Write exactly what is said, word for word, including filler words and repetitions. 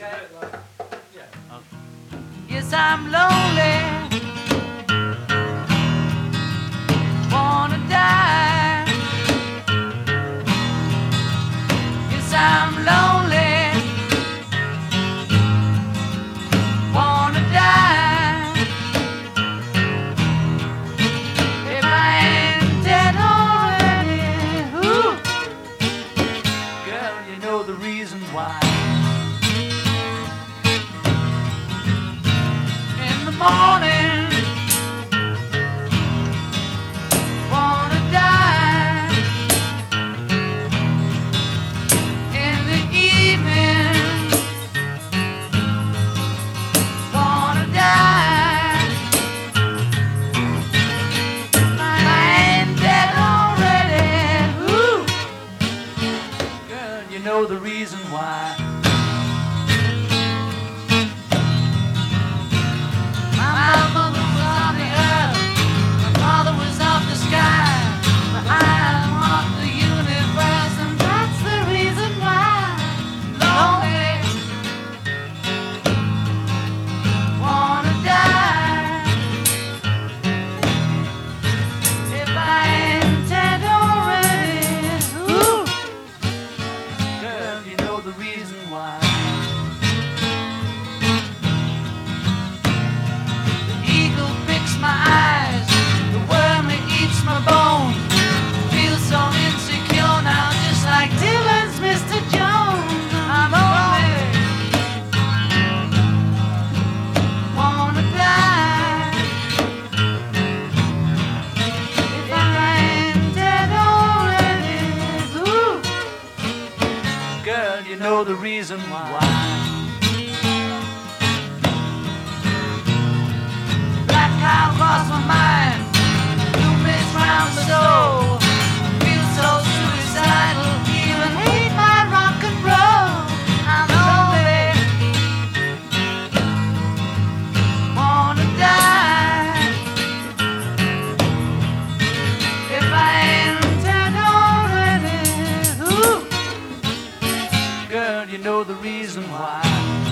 Yes, I'm lonely. Wanna die. Yes, I'm lonely. Wanna die. If I ain't dead already. Ooh. Girl, you know the reason why. In the morning, wanna die. In the evening, wanna die. I ain't dead already. Ooh. Girl, you know the reason why. My mother was on the earth, my father was off the sky. But I walk the universe, and that's the reason why. Lonely, wanna die. If I ain't dead already. Ooh. Girl, you know the reason why. Eagle picks my eyes, the worm that eats my bones. Feel so insecure now, just like Dylan's Mister Jones. I'm only wanna die. If I ain't dead already. Ooh. Girl, you know the reason why. Black cloud cross my mind, blue mist round my soul. Feel so suicidal, even hate my rock and roll. I'm lonely, wanna die. If I ain't dead already. Ooh. Girl, you know the reason why.